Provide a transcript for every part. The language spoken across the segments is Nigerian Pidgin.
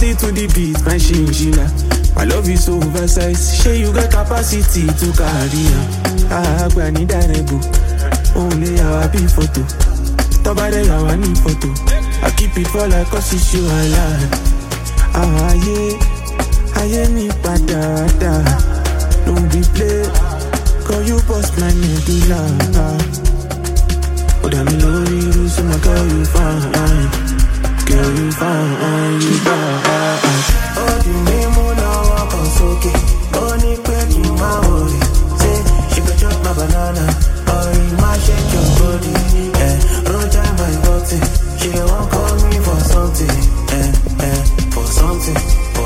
body to the beat, my chinchilla. My love is so oversized. Sure you got capacity to carry on. I need that ego. Only our be photo. Nobody our need photo. I keep it for like cause it's you I like. Yeah, me patata. Don't be play. Cause you bust my medulla. Oh, damn, you so my girl, you fine. Girl, you fine, you fine. Oh, the name of no walk on soke. Only breaking my body. Say, she could chop my banana. Or you might shake your body. Roger my body. She won't call me for something. For something.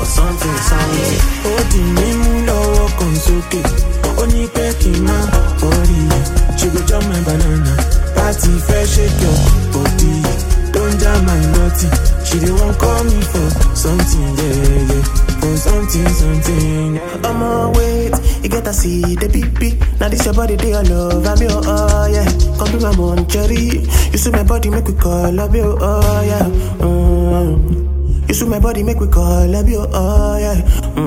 Oh, the name of no walk on soke. Only breaking my body. She could chop my banana. Party fresh, shake your body. Don't jam my naughty. She dey won't call me for something, yeah. For something, yeah. I'm on wait, you get to see the beep. Now this your body, they all love, I'm your, oh yeah. Come be my moncherry. You see my body, make we call up your, oh yeah. You see my body, make we call up your, oh yeah.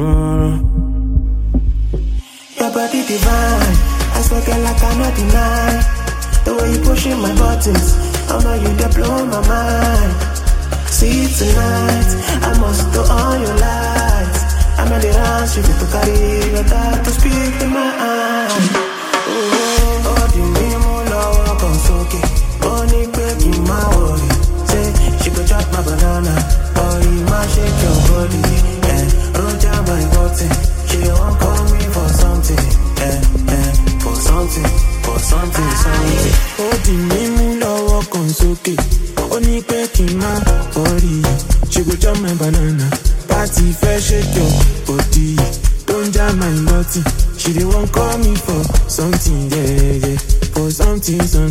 Your body divine, I swear girl I cannot deny. The way you pushing my buttons, I know you dey blow my mind. See tonight, I must do all your lights. I'm in the dance, you get to carry your dad to speak to my eye. Oh, the name of love comes okay. Only breaking my body. Say, she could chop my banana. Or you might shake your body. Roger my body. She won't call me for something. For something. Oh, the name of love comes okay. Only breaking my body. She could chop my banana. Party fresh, shake your body. Don't jam my naughty. She dey won't call me for something, yeah. For something.